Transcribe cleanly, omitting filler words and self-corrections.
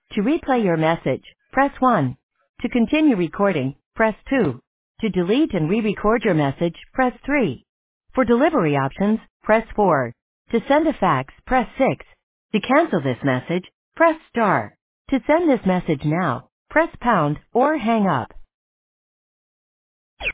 To replay your message, press 1. To continue recording, press 2. To delete and re-record your message, press 3. For delivery options, press 4. To send a fax, press 6. To cancel this message, press star. To send this message now, press pound or hang up.